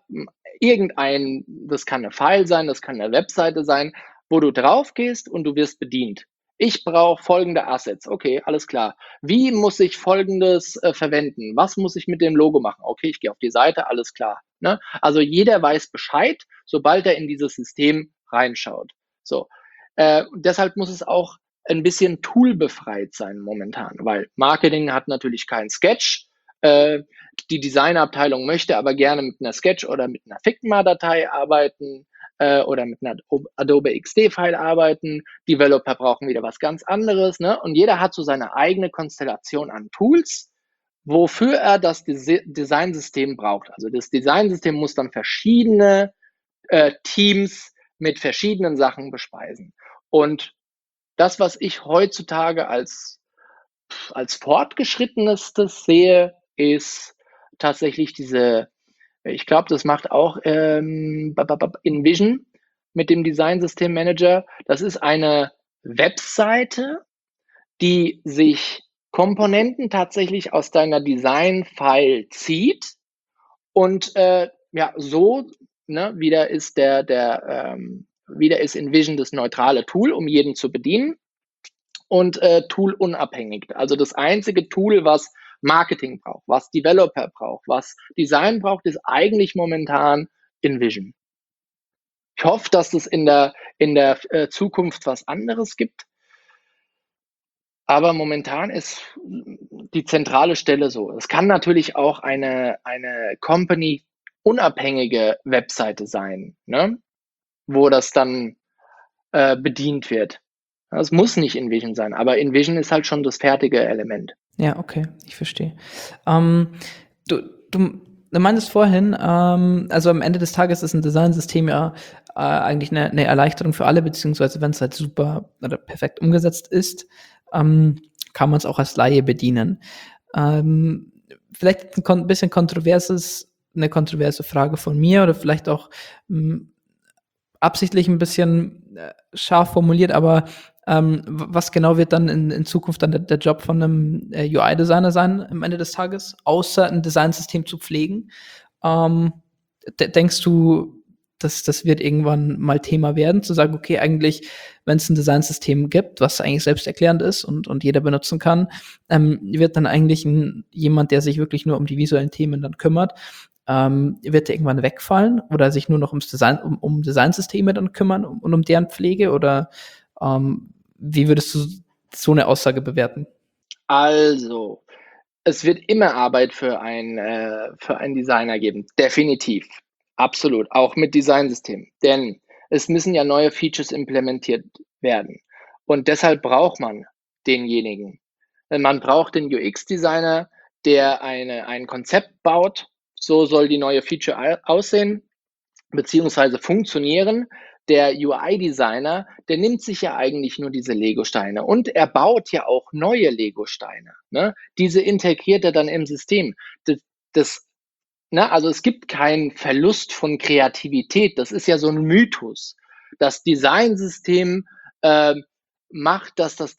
das kann eine File sein, das kann eine Webseite sein, wo du drauf gehst und du wirst bedient. Ich brauche folgende Assets. Okay, alles klar. Wie muss ich folgendes verwenden? Was muss ich mit dem Logo machen? Okay, ich gehe auf die Seite, alles klar. Ne? Also jeder weiß Bescheid, sobald er in dieses System reinschaut. So. Deshalb muss es auch ein bisschen toolbefreit sein momentan, weil Marketing hat natürlich keinen Sketch. Die Designabteilung möchte aber gerne mit einer Sketch oder mit einer Figma-Datei arbeiten oder mit einer Adobe XD-File arbeiten. Developer brauchen wieder was ganz anderes. Ne? Und jeder hat so seine eigene Konstellation an Tools, wofür er das Designsystem braucht. Also das Designsystem muss dann verschiedene Teams mit verschiedenen Sachen bespeisen. Und das, was ich heutzutage als fortgeschrittenstes sehe, ist tatsächlich ich glaube, das macht auch InVision mit dem Design System Manager. Das ist eine Webseite, die sich Komponenten tatsächlich aus deiner Design-File zieht und ja, so wieder ist wieder ist InVision das neutrale Tool, um jeden zu bedienen und Tool unabhängig. Also das einzige Tool, was Marketing braucht, was Developer braucht, was Design braucht, ist eigentlich momentan InVision. Ich hoffe, dass es in der Zukunft was anderes gibt. Aber momentan ist die zentrale Stelle so. Es kann natürlich auch eine Company-unabhängige Webseite sein, ne? Wo das dann bedient wird. Es muss nicht InVision sein, aber InVision ist halt schon das fertige Element. Ja, okay, ich verstehe. Du, du, du meintest vorhin, also am Ende des Tages ist ein Designsystem ja eigentlich eine Erleichterung für alle, beziehungsweise wenn es halt super oder perfekt umgesetzt ist, kann man es auch als Laie bedienen. Vielleicht ein bisschen eine kontroverse Frage von mir oder vielleicht auch absichtlich ein bisschen scharf formuliert, aber was genau wird dann in Zukunft dann der Job von einem UI-Designer sein am Ende des Tages, außer ein Designsystem zu pflegen? Denkst du, dass das wird irgendwann mal Thema werden, zu sagen, okay, eigentlich, wenn es ein Designsystem gibt, was eigentlich selbsterklärend ist und jeder benutzen kann, wird dann eigentlich jemand, der sich wirklich nur um die visuellen Themen dann kümmert, wird der irgendwann wegfallen oder sich nur noch um Designsysteme dann kümmern und um deren Pflege oder wie würdest du so eine Aussage bewerten? Also, es wird immer Arbeit für einen Designer geben, definitiv, absolut, auch mit Designsystem, denn es müssen ja neue Features implementiert werden und deshalb braucht man denjenigen. Man braucht den UX-Designer, der ein Konzept baut, so soll die neue Feature aussehen, beziehungsweise funktionieren. Der UI-Designer, der nimmt sich ja eigentlich nur diese Lego-Steine und er baut ja auch neue Lego-Steine. Ne? Diese integriert er dann im System. Das, also es gibt keinen Verlust von Kreativität. Das ist ja so ein Mythos. Das Designsystem macht,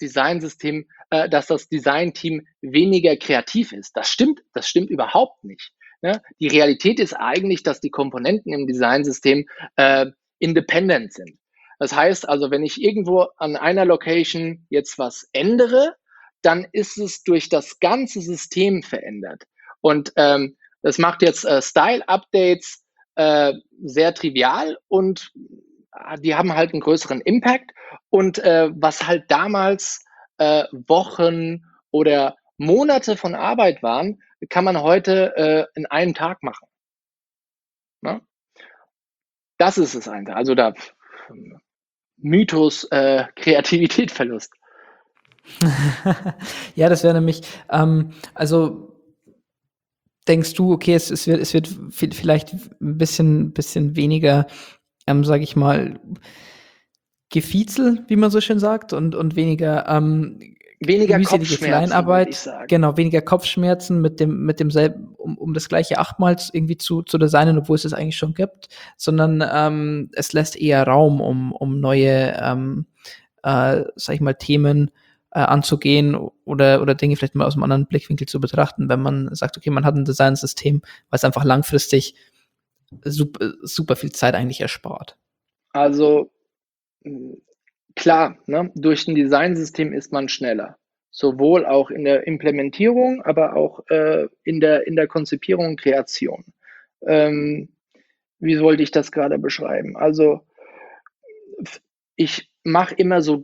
dass das Designteam weniger kreativ ist. Das stimmt überhaupt nicht. Ne? Die Realität ist eigentlich, dass die Komponenten im Designsystem independent sind. Das heißt also, wenn ich irgendwo an einer Location jetzt was ändere, dann ist es durch das ganze System verändert. Und das macht jetzt Style-Updates sehr trivial und die haben halt einen größeren Impact. Und was halt damals Wochen oder Monate von Arbeit waren, kann man heute in einem Tag machen. Ne? Das ist es einfach. Also da Mythos Kreativität Verlust. Ja, das wäre nämlich, also denkst du, okay, es wird vielleicht ein bisschen weniger, sage ich mal, Gefiezel, wie man so schön sagt, und weniger Weniger mühselige Kopfschmerzen, würde ich Kleinarbeit, sagen. genau, weniger Kopfschmerzen mit demselben, um das gleiche achtmals irgendwie zu designen, obwohl es das eigentlich schon gibt, sondern es lässt eher Raum, um neue, sag ich mal, Themen anzugehen oder Dinge vielleicht mal aus einem anderen Blickwinkel zu betrachten, wenn man sagt, okay, man hat ein Designsystem, was einfach langfristig super viel Zeit eigentlich erspart. Also klar, ne, durch ein Designsystem ist man schneller. Sowohl auch in der Implementierung, aber auch in der Konzipierung und Kreation. Ähm, wie wollte ich das gerade beschreiben? Also ich mache immer so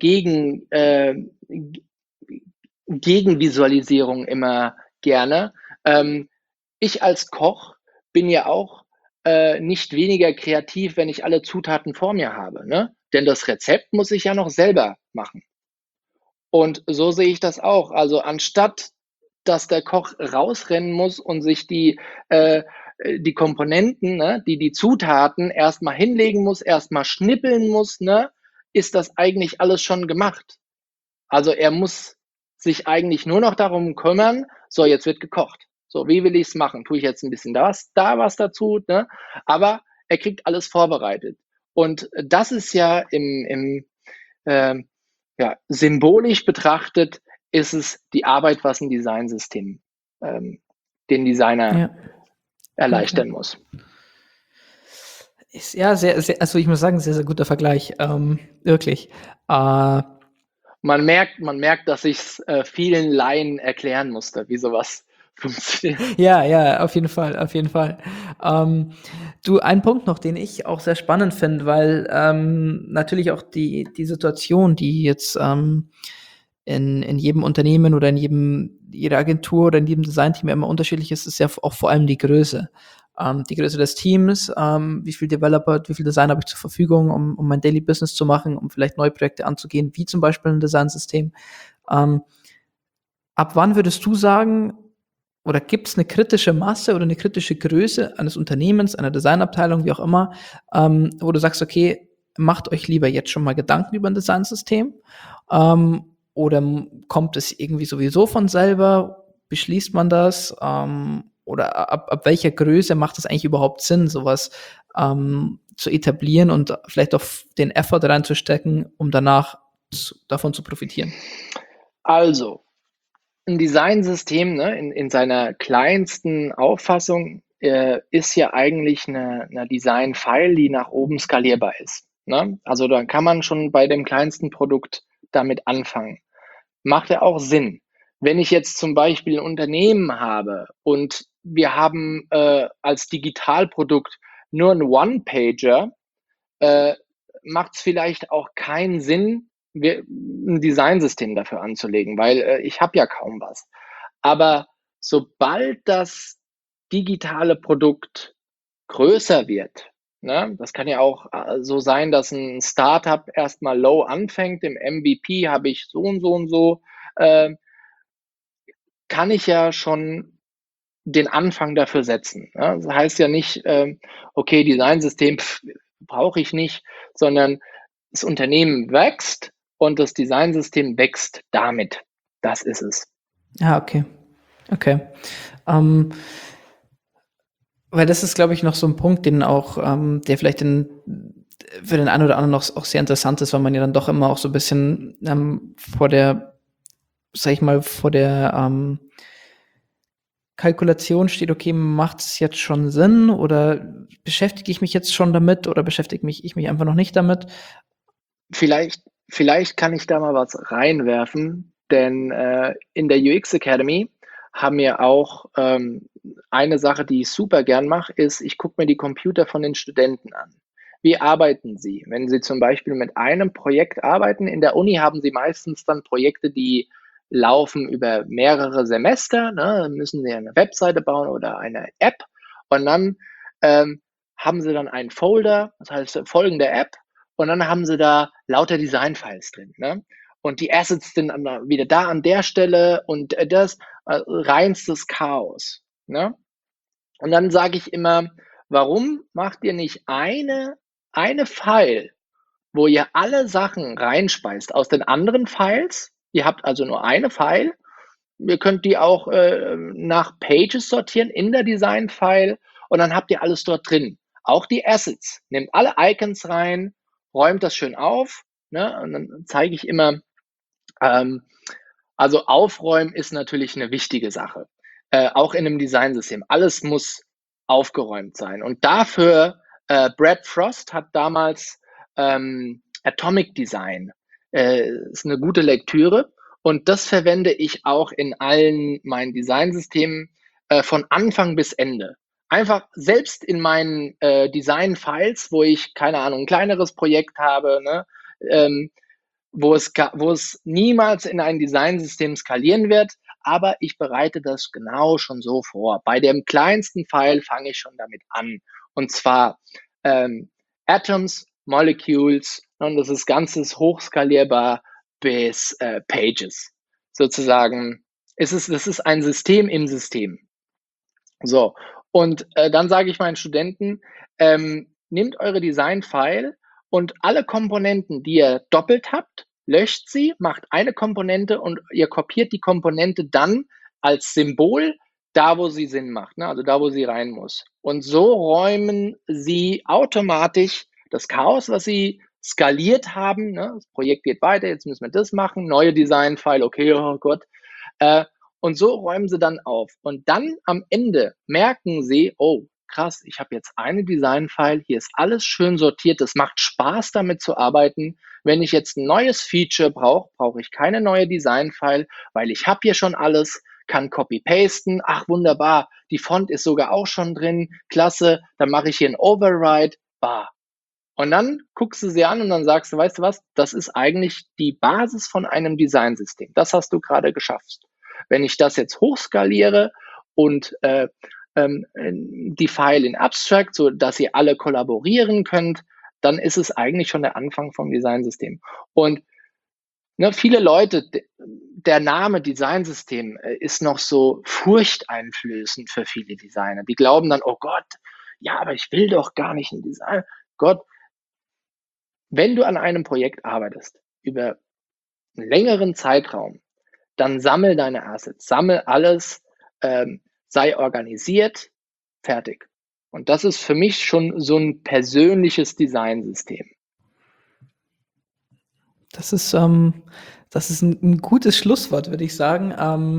Gegenvisualisierung immer gerne. Ich als Koch bin ja auch nicht weniger kreativ, wenn ich alle Zutaten vor mir habe, ne? Denn das Rezept muss ich ja noch selber machen. Und so sehe ich das auch. Also anstatt, dass der Koch rausrennen muss und sich die Komponenten, ne, die Zutaten erstmal hinlegen muss, erstmal schnippeln muss, ne, ist das eigentlich alles schon gemacht. Also er muss sich eigentlich nur noch darum kümmern, so jetzt wird gekocht. So, wie will ich es machen? Tue ich jetzt ein bisschen da was dazu, ne? Aber er kriegt alles vorbereitet. Und das ist ja ähm, ja, symbolisch betrachtet, ist es die Arbeit, was ein Designsystem den Designer Ja, okay. erleichtern muss. Ist ja also ich muss sagen, sehr, sehr guter Vergleich. Wirklich. Äh, Man merkt, dass ich es vielen Laien erklären musste, wie sowas funktioniert. ja, auf jeden Fall, auf jeden Fall. Ähm, du, ein Punkt noch, den ich auch sehr spannend finde, weil natürlich auch die Situation, die jetzt in jedem Unternehmen oder jeder Agentur oder in jedem Designteam immer unterschiedlich ist, ist ja auch vor allem die Größe. Die Größe des Teams, wie viel Developer, wie viel Design habe ich zur Verfügung, um mein Daily Business zu machen, um vielleicht neue Projekte anzugehen, wie zum Beispiel ein Designsystem. Ähm, ab wann würdest du sagen, oder gibt es eine kritische Masse oder eine kritische Größe eines Unternehmens, einer Designabteilung, wie auch immer, wo du sagst, okay, macht euch lieber jetzt schon mal Gedanken über ein Designsystem, oder kommt es irgendwie sowieso von selber? Beschließt man das? Oder ab welcher Größe macht es eigentlich überhaupt Sinn, sowas zu etablieren und vielleicht auch den Effort reinzustecken, um danach davon zu profitieren? Also, ein Designsystem, ne, in seiner kleinsten Auffassung ist ja eigentlich eine Design-File, die nach oben skalierbar ist. Ne? Also da kann man schon bei dem kleinsten Produkt damit anfangen. Macht ja auch Sinn. Wenn ich jetzt zum Beispiel ein Unternehmen habe und wir haben als Digitalprodukt nur einen One-Pager, äh, macht es vielleicht auch keinen Sinn, ein Designsystem dafür anzulegen, weil ich habe ja kaum was. Aber sobald das digitale Produkt größer wird, ne, das kann ja auch so sein, dass ein Startup erstmal low anfängt, im MVP habe ich so und so und so, äh, kann ich ja schon den Anfang dafür setzen. Ja? Das heißt ja nicht, okay, Designsystem brauche ich nicht, sondern das Unternehmen wächst und das Designsystem wächst damit. Das ist es. Ja, okay. Okay. Ähm, weil das ist, glaube ich, noch so ein Punkt, den auch, der vielleicht für den einen oder anderen noch auch sehr interessant ist, weil man ja dann doch immer auch so ein bisschen vor der, sag ich mal, vor der Kalkulation steht, okay, macht es jetzt schon Sinn oder beschäftige ich mich jetzt schon damit oder beschäftige ich mich einfach noch nicht damit? Vielleicht, vielleicht kann ich da mal was reinwerfen, denn in der UX Academy haben mir auch eine Sache, die ich super gern mache, ist, ich gucke mir die Computer von den Studenten an. Wie arbeiten sie? Wenn sie zum Beispiel mit einem Projekt arbeiten, in der Uni haben sie meistens dann Projekte, die laufen über mehrere Semester. Ne? Dann müssen sie eine Webseite bauen oder eine App und dann haben sie dann einen Folder, das heißt folgende App, und dann haben sie da lauter Design-Files drin. Ne? Und die Assets sind dann wieder da an der Stelle und das reinstes Chaos. Ne? Und dann sage ich immer, warum macht ihr nicht eine File, wo ihr alle Sachen reinspeist aus den anderen Files? Ihr habt also nur eine File. Ihr könnt die auch nach Pages sortieren in der Design-File und dann habt ihr alles dort drin. Auch die Assets. Nehmt alle Icons rein, räumt das schön auf. Ne? Und dann zeige ich immer, also aufräumen ist natürlich eine wichtige Sache. Auch in einem Designsystem. Alles muss aufgeräumt sein. Und dafür, Brad Frost hat damals Atomic Design, ist eine gute Lektüre. Und das verwende ich auch in allen meinen Designsystemen von Anfang bis Ende. Einfach selbst in meinen Design-Files, wo ich, keine Ahnung, ein kleineres Projekt habe, ne, wo es niemals in ein Designsystem skalieren wird, aber ich bereite das genau schon so vor. Bei dem kleinsten File fange ich schon damit an. Und zwar Atoms, Molecules, und das ist ganzes hochskalierbar bis Pages. Sozusagen, das ist ein System im System. So, und dann sage ich meinen Studenten, nehmt eure Design-File und alle Komponenten, die ihr doppelt habt, löscht sie, macht eine Komponente und ihr kopiert die Komponente dann als Symbol da, wo sie Sinn macht, ne? Also da, wo sie rein muss. Und so räumen sie automatisch das Chaos, was sie skaliert haben. Ne? Das Projekt geht weiter, jetzt müssen wir das machen, neue Design-File, okay, oh Gott. Und so räumen sie dann auf. Und dann am Ende merken sie, oh, krass, ich habe jetzt eine Design-File, hier ist alles schön sortiert, es macht Spaß damit zu arbeiten. Wenn ich jetzt ein neues Feature brauche, brauche ich keine neue Design-File, weil ich habe hier schon alles, kann copy-pasten, ach wunderbar, die Font ist sogar auch schon drin, klasse, dann mache ich hier ein Override, bah. Und dann guckst du sie an und dann sagst du, weißt du was, das ist eigentlich die Basis von einem Designsystem. Das hast du gerade geschafft. Wenn ich das jetzt hochskaliere und die File in Abstract, so dass ihr alle kollaborieren könnt, dann ist es eigentlich schon der Anfang vom Designsystem. Und ne, viele Leute, der Name Designsystem ist noch so furchteinflößend für viele Designer. Die glauben dann, oh Gott, ja, aber ich will doch gar nicht ein Design. Gott, wenn du an einem Projekt arbeitest, über einen längeren Zeitraum, dann sammel deine Assets, sammel alles, sei organisiert, fertig. Und das ist für mich schon so ein persönliches Designsystem. Das ist ein gutes Schlusswort, würde ich sagen.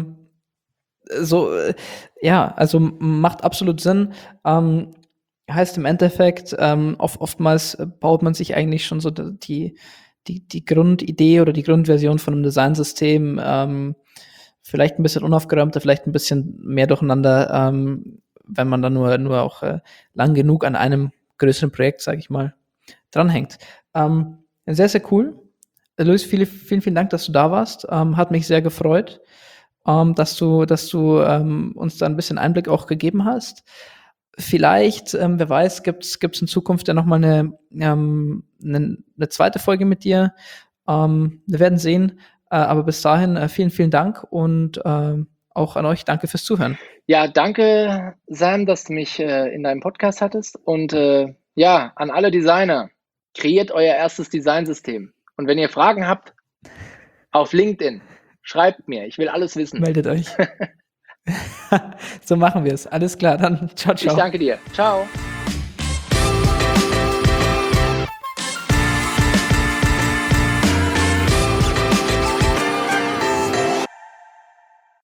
Ja, also macht absolut Sinn. Heißt im Endeffekt, oftmals baut man sich eigentlich schon so die Grundidee oder die Grundversion von einem Designsystem vielleicht ein bisschen unaufgeräumter, vielleicht ein bisschen mehr durcheinander, wenn man dann nur auch lang genug an einem größeren Projekt, sage ich mal, dranhängt. Sehr, sehr cool. Luis, vielen, vielen Dank, dass du da warst. Hat mich sehr gefreut, dass du uns da ein bisschen Einblick auch gegeben hast. Vielleicht, wer weiß, gibt's in Zukunft ja noch mal eine zweite Folge mit dir. Wir werden sehen. Aber bis dahin vielen, vielen Dank und auch an euch danke fürs Zuhören. Ja, danke, Sam, dass du mich in deinem Podcast hattest. Und ja, an alle Designer, kreiert euer erstes Designsystem. Und wenn ihr Fragen habt, auf LinkedIn, schreibt mir. Ich will alles wissen. Meldet euch. So machen wir es. Alles klar, dann ciao, ciao. Ich danke dir. Ciao.